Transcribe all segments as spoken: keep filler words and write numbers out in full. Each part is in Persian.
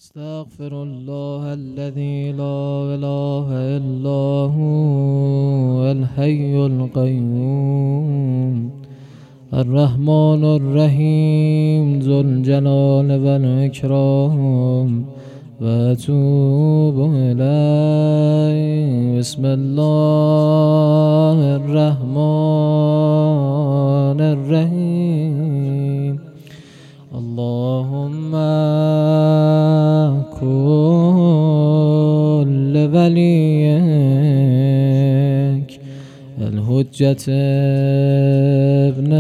استغفر الله الذي لا إله إلا هو الحي القيوم الرحمن الرحيم ذو الجلال والإكرام وأتوب إليه. بسم الله الرحمن الرحيم. اللهم كل وليك الحجة ابن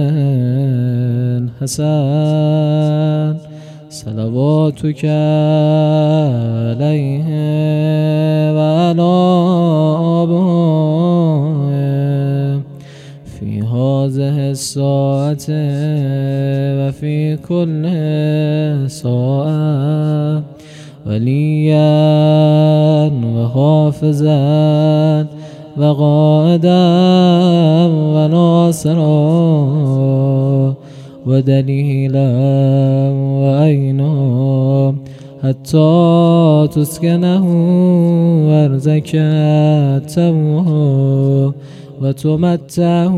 الحسن صلواتك عليه وعلى آبائه في هذه الساعة وفي كل ساعة وليا وحافظا وقائدا وناصرا ودليلا وعينا حتى تسكنه أرضك تمه وتمتعه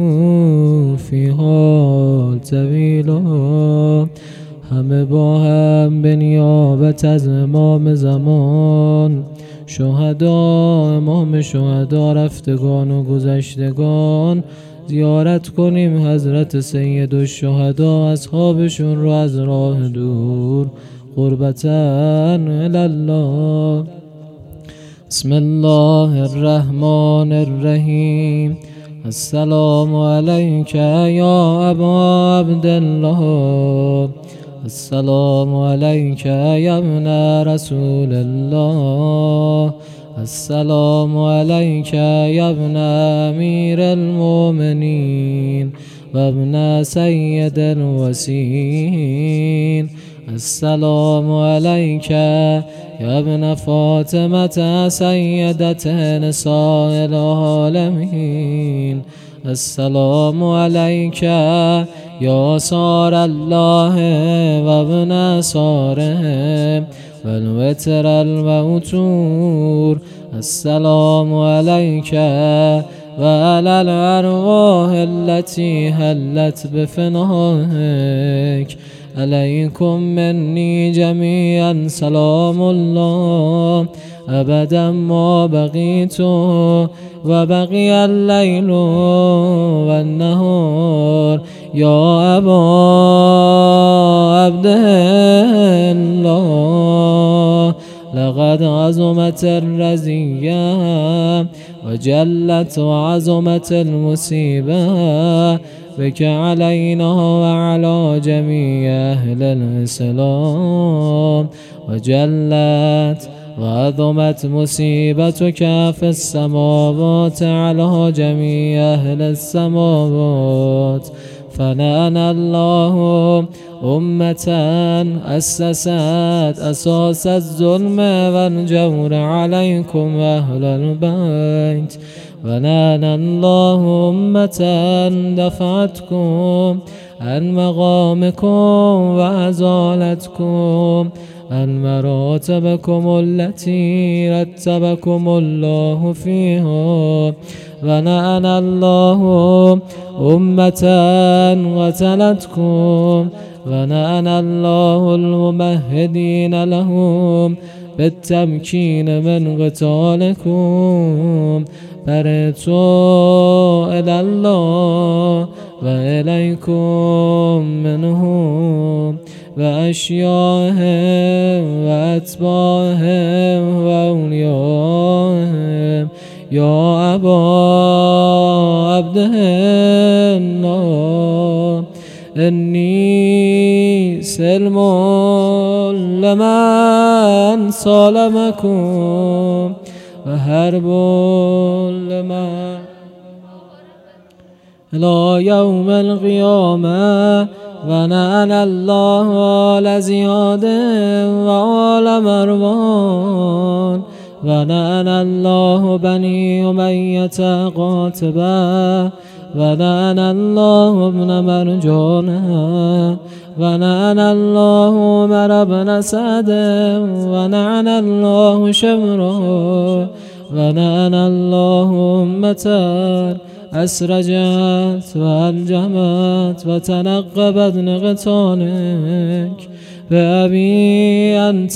فيها طویلا. همه با هم به نیابت از امام زمان، شهدا، امام شهدا، رفتگان و گذشتگان زیارت کنیم حضرت سید الشهدا، اصحابشون رو از راه دور قربتن الله. بسم الله الرحمن الرحیم. السلام علیک یا ابا عبدالله، السلام علیک یا ابن رسول الله، السلام علیک یا ابن امیر المؤمنین و ابن سید الوسین، السلام علیک یا ابن فاطمة سیدة نساء العالمین، السلام علیک یا صار الله و ابن صاره و الوتر الموتور، السلام علیک و علی الارواح التي حلت بفنائك، علیکم منی جمیعا سلام الله ابدا ما بقیت و بقی اللیل و النهار یا ابا عبدالله. لقد عظمت الرزیه و جلت و عظمت المصیبه بك علينا وعلى جميع أهل الإسلام، وجلت وعظمت مصيبتك في السماوات على جميع أهل السماوات. فنعم الله أمة أسست أساس الظلم والجور عليكم أهل البيت، ونعم الله أمة دفعتكم عن مقامكم وأزالتكم عن مراتبكم التي رتبكم الله فيها. ونعم الله أمة قتلتكم، ونعم الله الممهدين لهم بالتمكين من قتالكم. برتو إلى الله وإليكم منهم وأشياءهم وأتباعهم وأوليائهم يا أبا عبدالله. إني سلم لمن سالمكم وحرب لمن إلى يوم القيامة. ونعم الله على زياد وعلى مروان، ونعم الله بني أمية قاتبا، ونعم الله ابن مرجانا، ونعن الله عمر بن سعد ونعن الله شمره ونعن الله أمة أسرجت وألجمت وتنقبت نغتانك بأبي أنت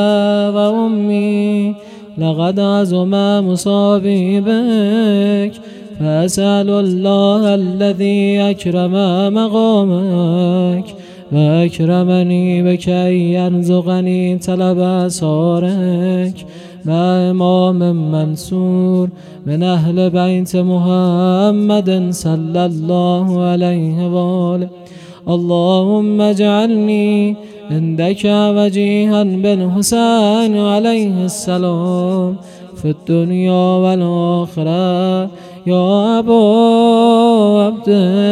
وأمي لقد عظم مصابي بك فأسأل الله الذي أكرم مقامك وأكرمني بك أن يرزقني طلب أسرارك مع إمام منصور من أهل بيت محمد صلى الله عليه وآله. اللهم اجعلني عندك وجيها بالحسين عليه السلام في الدنيا والآخرة يا أبا عبد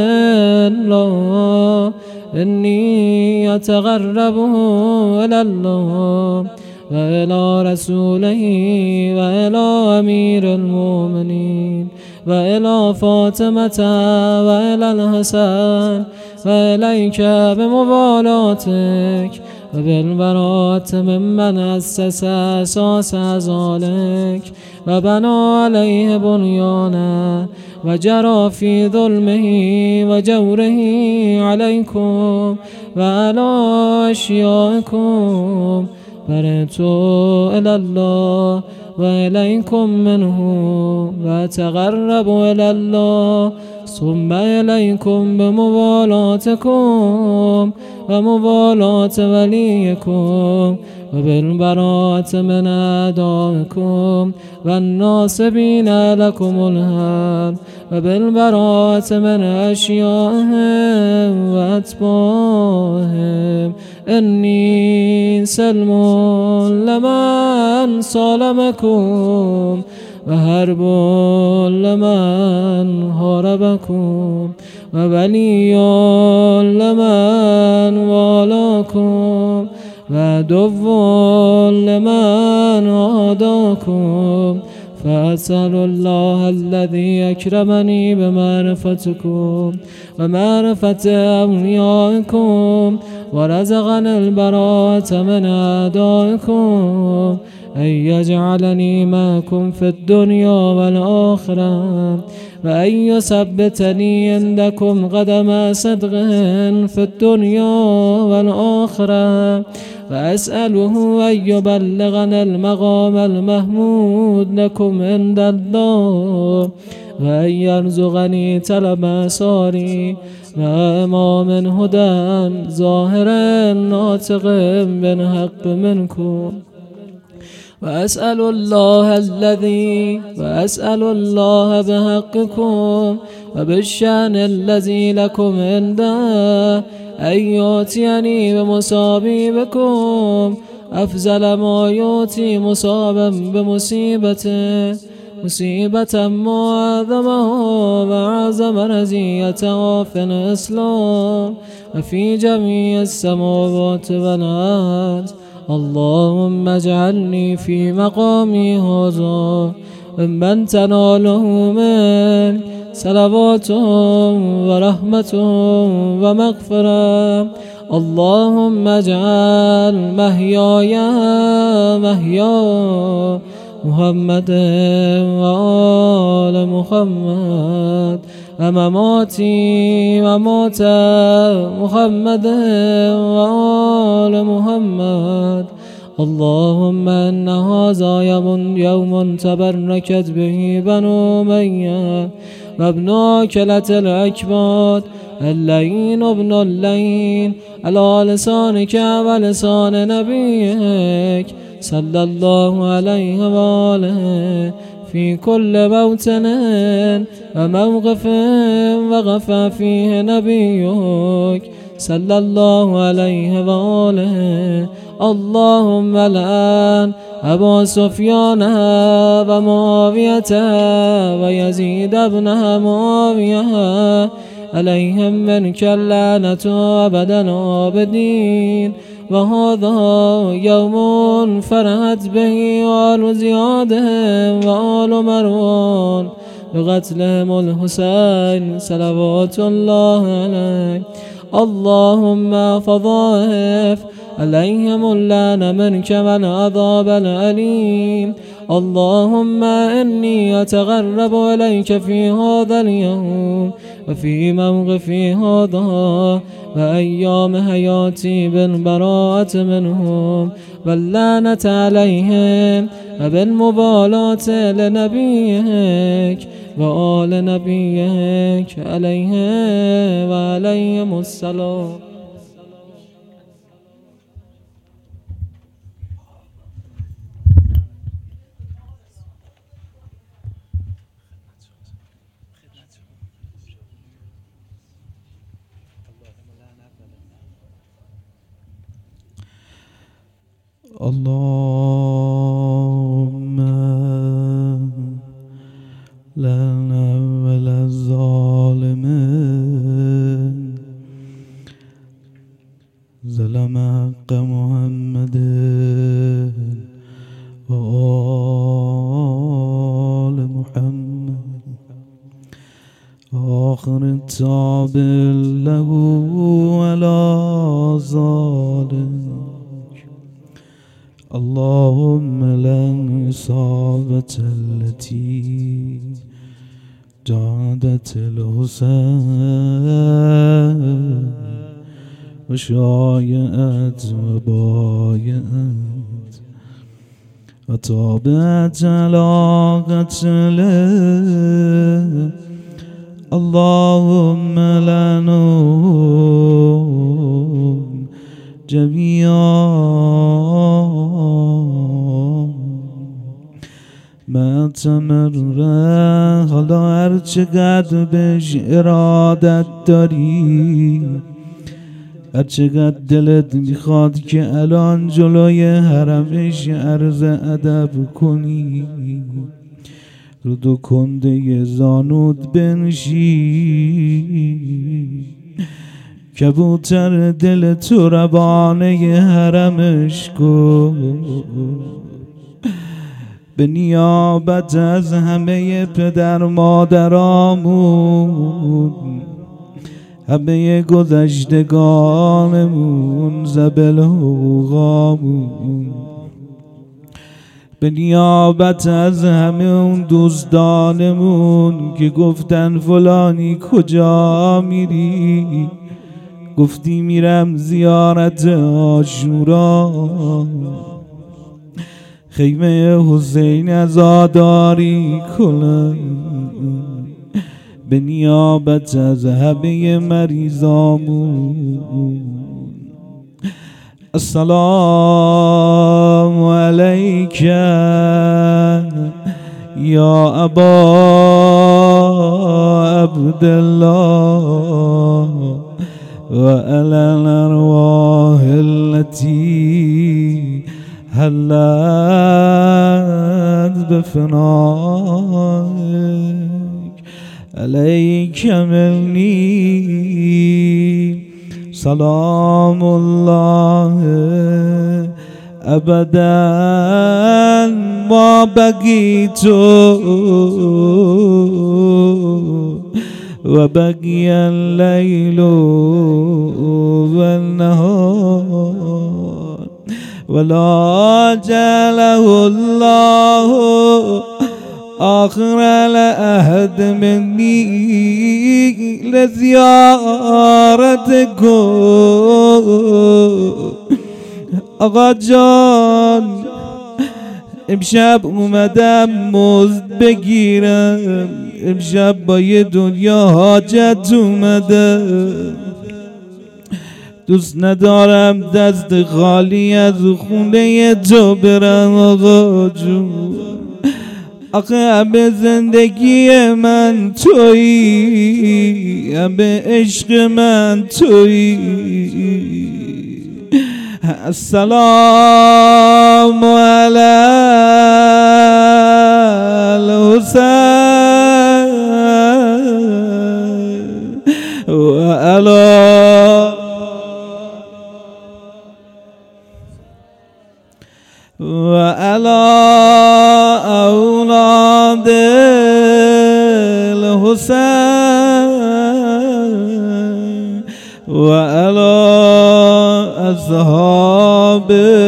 الله. إني أتقرب إلى الله وإلى رسوله وإلى أمير المؤمنين وإلى فاطمة وإلى الحسن وإليك بموالاتك وبالبراءة ممن أسس أساس ذلك وبنى عليه بنيانا وجرى في ظلمه وجوره عليكم وعلى أشيائكم. برئت إلى الله وإليكم منه وأتقرب إلى الله ثم إليكم بموالاتكم وموالاة وليكم وبالبراءة من أعدائكم والناصبين لكم الهام وبالبراءة من أشيائهم وأتباعهم. إني سلم لمن صالمكم وهرب لمن هربكم وولي لمن والاكم وعدو لمن عاداكم. فأسأل الله الذي أكرمني بمعرفتكم ومعرفة أوليائكم ورزقني البراءة من أعدائكم أن يجعلني معكم في الدنيا والآخرة وأن يثبتني عندكم قدم صدق في الدنيا والآخرة. وأسأله أن يبلغنا المقام المحمود لكم عند الله وأن يرزقني طلب آثاري وإمام هدى ظاهر ناطق بالحق منكم. وأسأل الله الذي وأسأل الله بحقكم وبالشأن الذي لكم عنده أن يؤتيني بمصابيبكم أفضل ما يؤتي مصابا بمصيبته مصيبة معظمة وأعظم رزية في الإسلام وفي جميع السماوات والأرض. اللهم اجعلني في مقامي هذا ممن تناله من صلوات ورحمة ومغفرة. اللهم اجعل محياي محيا محمد وآل محمد ومماتي وموت محمد وآل محمد. اللهم إن هذا يوم, يوم تبركت به بنو أمية وابن أكلة الأكباد اللين ابن اللين على لسانك ولسان نبيك صلى الله عليه وآله في كل موطن وموقف وقف فيه نبيك صلى الله عليه وآله. اللهم الآن أبا سفيان ومعاوية ويزيد بن معاوية عليهم منك اللعنة أبدا الآبدين. وهذا يوم فرحت به آل زياد وآل مروان بقتلهم الحسين صلوات الله عليه. اللهم فضاعف عليهم اللعن منك والعذاب الأليم. اللهم إني أتغرب إليك في هذا اليوم وفي موقفي هذا وأيام حياتي بالبراءة منهم واللعنة عليهم وبالمبالاة لنبيك وآل نبيك عليه وعليهم السلام. اللهم لعن أول الظالمين ظلم حق محمد وآل محمد آخر التاب له ولا ظالم. اللهم لن إصابة التي جادت الحسين وشايعت وبايعت وتابعت على قتله. اللهم لعنهم جميعا ما تمره. حالا هر چقدر بهش ارادت داری، هر چقدر دلت میخواد که الان جلوی حرمش عرض ادب کنی، رو دو کنده زانود بنشی، کبوتر دل تو روانه حرمش کن. به نیابت از همه پدر مادرامون، همه گذشتگانمون، زبل حقوقامون، به نیابت از همه اون دوستانمون که گفتن فلانی کجا میری، گفتی میرم زیارت عاشورا، خیمه حسین عزاداری کنم. به نیابت از همه مریضامون السلام علیک یا ابا عبدالله و علی الارواح التي حلت بفنائك علیک منی سلام الله ابدا ما بقیت و بقی اللیل و النهار ولا جعله الله آخر العهد منی لزیارتکم. آقا جان امشب اومدم مزد بگیرم، امشب با یه دنیا حاجت اومدم، دوست ندارم دست خالی از خونه تو برم. آقا جون آخه همه زندگی من تویی، همه عشق من تویی. السلام علی الحسین و علی و علی اولاد الحسین و اصحاب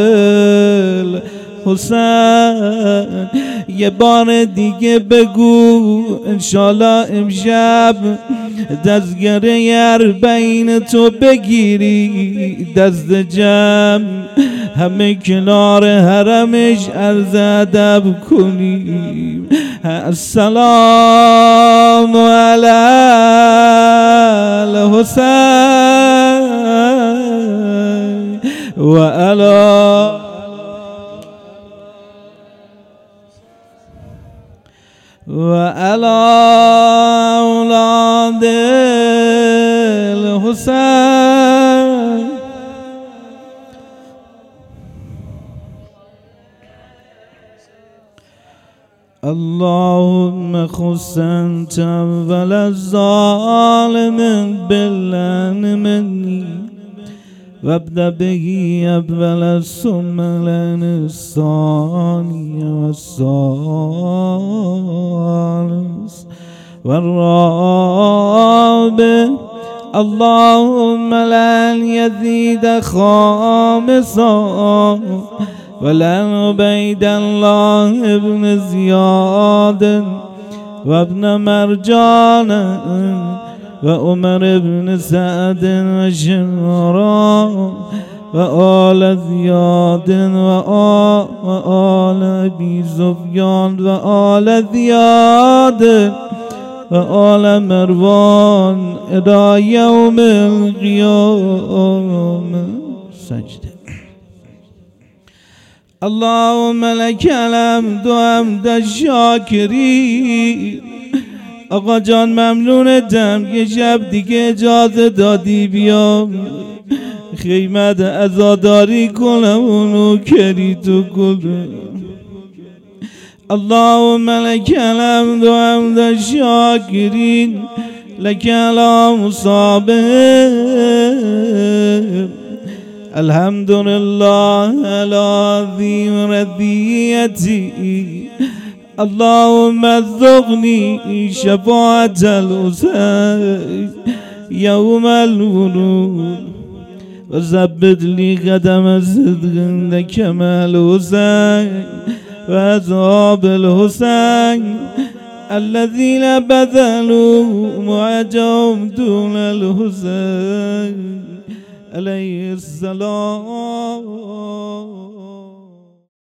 الحسین. یه بار دیگه بگو انشالله امشب دستگره اربعین تو بگیری، دست جمع همه کنار حرمش عرض ادب کنیم. السلام علی الحسین و علی و علی اولاد الحسین. اللهم خص انت اول الظالم باللعن مني وابدأ به اول الثم لعن الثاني والثالث والرابع. اللهم لعن يزيد خامسا ولعن عبيد الله ابن زياد وابن مرجان وعمر بن سعد وشمران وآل زياد وآل أبي سفيان وآل زياد وآل مروان إلى يوم القيامة. سجده. اللهم لك الحمد حمد الشاکرین. آقا جان ممنونتم که شب دیگه اجازه دادی بیام خیمت عزاداری کنم اونو کری تو کنم. اللهم لك الحمد حمد الشاکرین لك الحمد صابر. الحمد لله العظيم رضيتي. اللهم ارزقني شفاعة الحسين يوم الورود وثبت لي قدم صدق عندك مع الحسين وأصحاب الحسين الذين بذلوا معجهم دون الحسين عليه السلام.